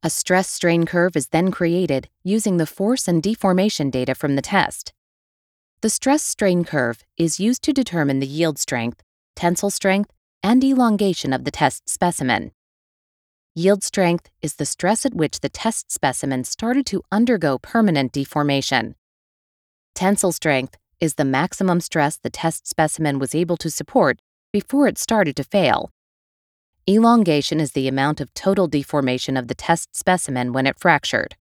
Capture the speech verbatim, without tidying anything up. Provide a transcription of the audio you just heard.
A stress strain curve is then created using the force and deformation data from the test. The stress strain curve is used to determine the yield strength, tensile strength, and elongation of the test specimen. Yield strength is the stress at which the test specimen started to undergo permanent deformation. Tensile strength is the maximum stress the test specimen was able to support before it started to fail. Elongation is the amount of total deformation of the test specimen when it fractured.